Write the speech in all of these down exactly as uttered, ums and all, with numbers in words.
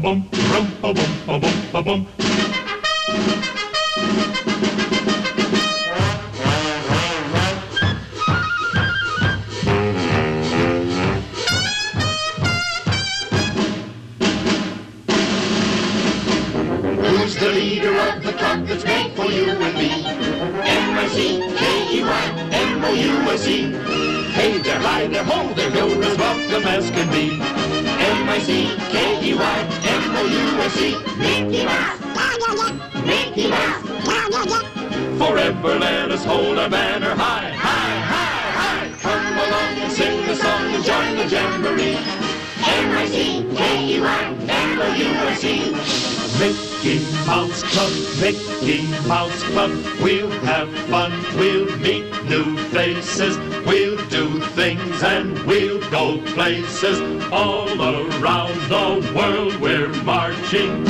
bum, rum ba bum ba bum ba bum. Who's the leader of the club that's made for you and me? M I C K E Y M O U S E. Hey there, hi there, ho there, you're as welcome as can be. M I C K E Y M O U S E. Mickey Mouse, Mickey Mouse. Forever let us hold our banner high, high, high, high. Come along and sing the song and join the jamboree. M I C K E Y M O U S E. Mickey Mouse Club, Mickey Mouse Club. We'll have fun, we'll meet new faces. We'll do things and we'll go places. All around the world we're marching.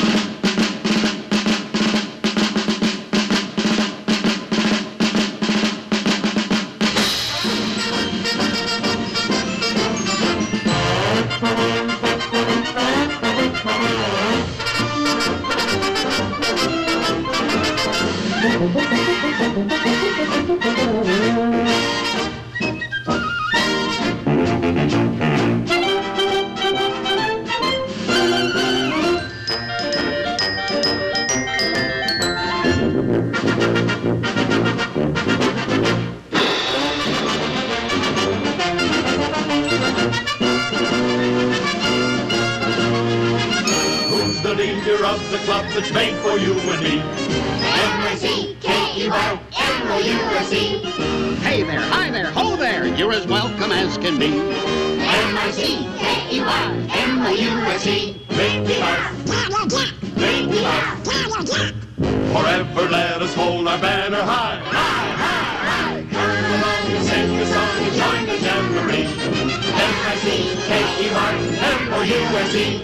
Who's the leader of the club that's made for you and me? M I C K E Y M O U S E. Hey there, hi there, ho there, you're as welcome as can be. M I C K E Y M O U S E. Mickey Mouse, Mickey Mouse. forever let us hold our banner high. High, high, high. Come along and sing the song and join the jamboree. M I C K E Y M O U S E.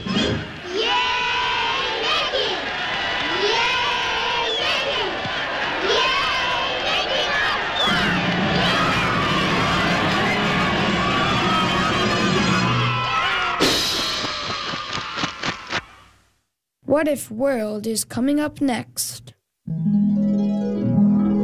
What If World is coming up next.